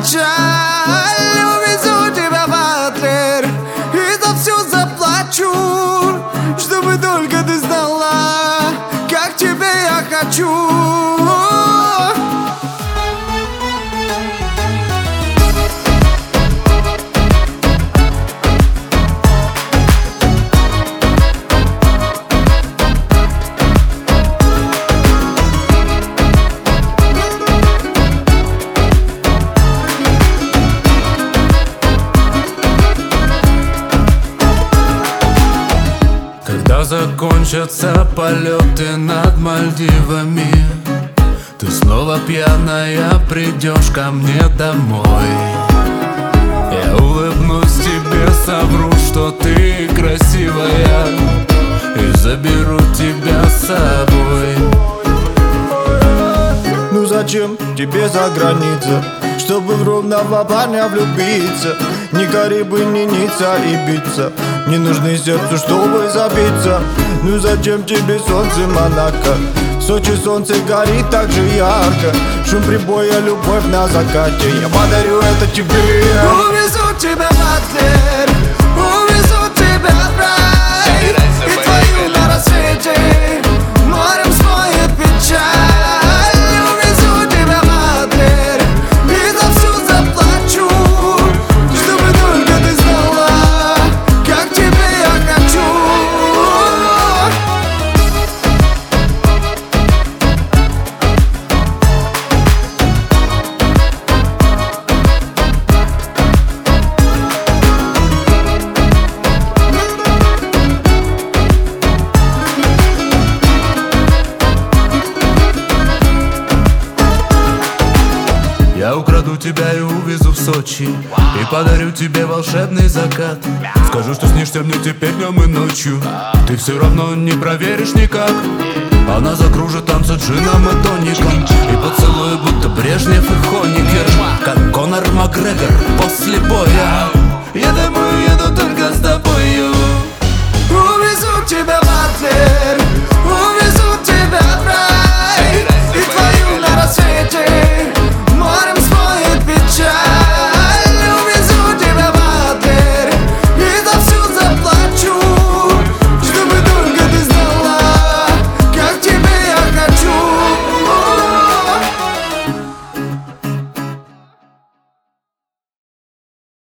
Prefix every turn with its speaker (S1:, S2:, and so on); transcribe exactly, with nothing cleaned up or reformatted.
S1: печаль. Увезу тебя в Адлер и за все заплачу, чтобы только ты знала, как тебе я хочу.
S2: Когда закончатся полеты над Мальдивами, ты снова пьяная придешь ко мне домой. Я улыбнусь тебе, совру, что ты красивая, и заберу тебя с собой.
S1: Ну зачем тебе за граница, чтобы в ровного парня влюбиться? Ни Карибы, ни Ницца и биться не нужны сердцу, чтобы забиться. Ну зачем тебе солнце Монако? В Сочи солнце горит так же ярко. Шум прибоя, любовь на закате. Я подарю это тебе. Увезу тебя в Адлер, увезу тебя в рай, и твою на рассвете морем смоет печаль. Увезу тебя в Адлер и за все заплачу, чтобы только ты знала, как тебе я хочу.
S2: Я украду тебя и увезу в Сочи, и подарю тебе волшебный закат. Скажу, что снишься мне теперь днем и ночью, ты все равно не проверишь никак. Она закружит танцы джином и тоником, и поцелует, будто Брежнев и Хонекер, как Конор Макгрегор после боя. Я дыму